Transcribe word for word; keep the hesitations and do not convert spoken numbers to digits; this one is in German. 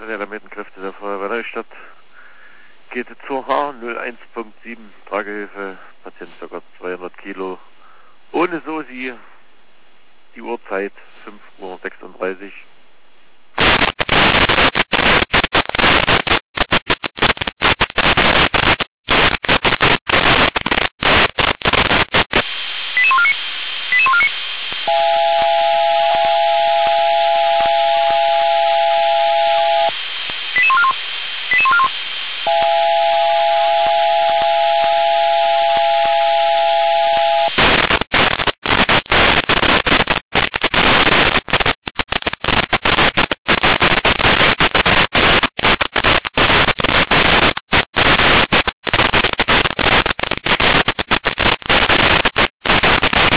Elementenkräfte der Feuerwehr Neustadt. G T zur H null eins Punkt sieben, Tragehilfe, Patient ca. zweihundert Kilo, ohne SOSI, die Uhrzeit fünf Uhr sechsunddreißig.